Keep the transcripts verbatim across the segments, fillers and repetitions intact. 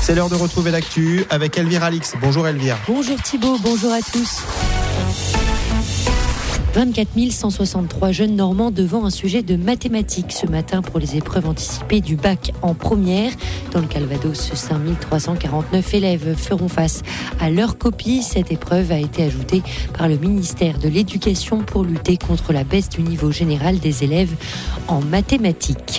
C'est l'heure de retrouver l'actu avec Elvire Alix. Bonjour Elvire. Bonjour Thibaut, bonjour à tous. vingt-quatre mille cent soixante-trois jeunes normands devant un sujet de mathématiques ce matin pour les épreuves anticipées du bac en première. Dans le Calvados, cinq mille trois cent quarante-neuf élèves feront face à leur copie. Cette épreuve a été ajoutée par le ministère de l'Éducation pour lutter contre la baisse du niveau général des élèves en mathématiques.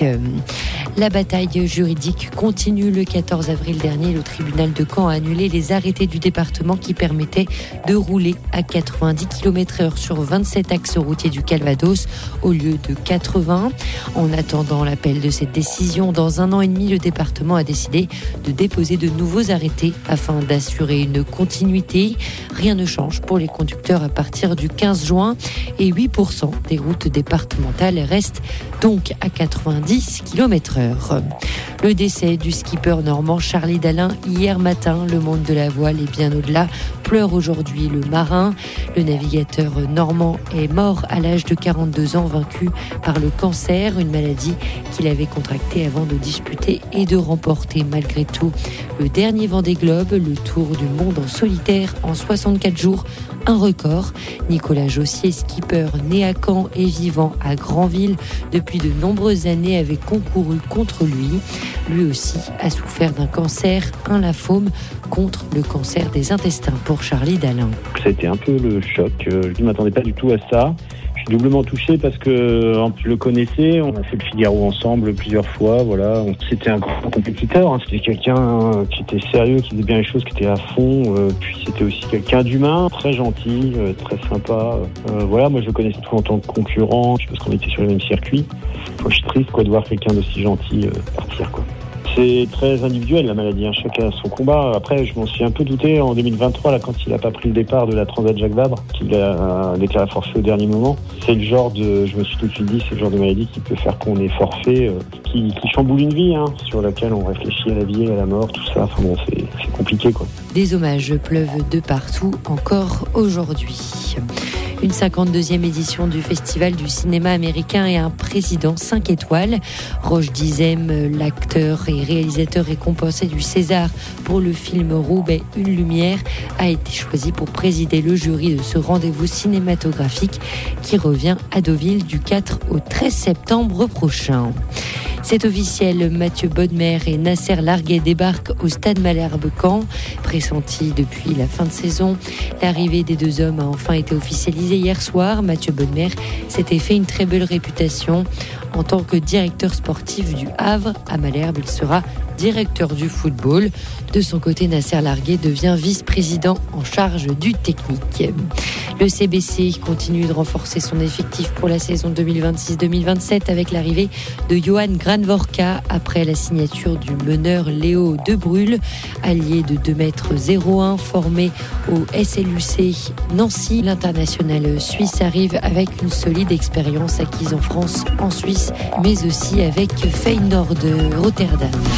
La bataille juridique continue. Le quatorze avril dernier, le tribunal de Caen a annulé les arrêtés du département qui permettaient de rouler à quatre-vingt-dix kilomètres heure sur vingt-sept axes routiers du Calvados au lieu de quatre-vingts. En attendant l'appel de cette décision, dans un an et demi, le département a décidé de déposer de nouveaux arrêtés afin d'assurer une continuité. Rien ne change pour les conducteurs à partir du quinze juin et huit pour cent des routes départementales restent donc à quatre-vingt-dix kilomètres heure. Le décès du skipper normand Charlie Dalin hier matin. Le monde de la voile et bien au-delà pleure aujourd'hui le marin. Le navigateur normand est mort à l'âge de quarante-deux ans, vaincu par le cancer, une maladie qu'il avait contractée avant de disputer et de remporter malgré tout le dernier Vendée Globe, le tour du monde en solitaire en soixante-quatre jours, un record. Nicolas Jossier, skipper né à Caen et vivant à Granville depuis de nombreuses années, avait concouru contre lui. Lui aussi a souffert d'un cancer, un lymphome, contre le cancer des intestins pour Charlie Dalin. Ça a été un peu le choc. Je ne m'attendais pas du tout à ça. Je suis doublement touché parce que je le connaissais. On a fait le Figaro ensemble plusieurs fois. Voilà, c'était un grand compétiteur. Hein. C'était quelqu'un qui était sérieux, qui faisait bien les choses, qui était à fond. Euh, puis c'était aussi quelqu'un d'humain, très gentil, euh, très sympa. Euh, voilà, moi je le connaissais tout en tant que concurrent, parce qu'on était sur le même circuit. Moi, je suis triste quoi de voir quelqu'un d'aussi gentil euh, partir quoi. C'est très individuel la maladie, hein. Chacun a son combat. Après, je m'en suis un peu douté en deux mille vingt-trois, là, quand il n'a pas pris le départ de la Transat Jacques Vabre, qu'il a déclaré forfait au dernier moment. C'est le genre de, je me suis tout de suite dit, c'est le genre de maladie qui peut faire qu'on est forfait, euh, qui, qui chamboule une vie, hein, sur laquelle on réfléchit à la vie et à la mort, tout ça. Enfin bon, c'est, c'est compliqué, quoi. Des hommages pleuvent de partout, encore aujourd'hui. Une cinquante-deuxième édition du Festival du cinéma américain et un président cinq étoiles. Roche Dizem, l'acteur et réalisateur récompensé du César pour le film Roubaix, une lumière, a été choisi pour présider le jury de ce rendez-vous cinématographique qui revient à Deauville du quatre au treize septembre prochain. C'est officiel, Mathieu Bodmer et Nasser Larguet débarquent au Stade Malherbe-Caen. Pressenti depuis la fin de saison, l'arrivée des deux hommes a enfin été officialisée hier soir. Mathieu Bodmer s'était fait une très belle réputation en tant que directeur sportif du Havre. À Malherbe, il sera directeur du football. De son côté, Nasser Larguet devient vice-président en charge du technique. Le C B C continue de renforcer son effectif pour la saison deux mille vingt-six deux mille vingt-sept avec l'arrivée de Johan Granvorka après la signature du meneur Léo Debrul, allié de deux mètres zéro un, formé au S L U C Nancy. L'international suisse arrive avec une solide expérience acquise en France, en Suisse, mais aussi avec Feyenoord de Rotterdam.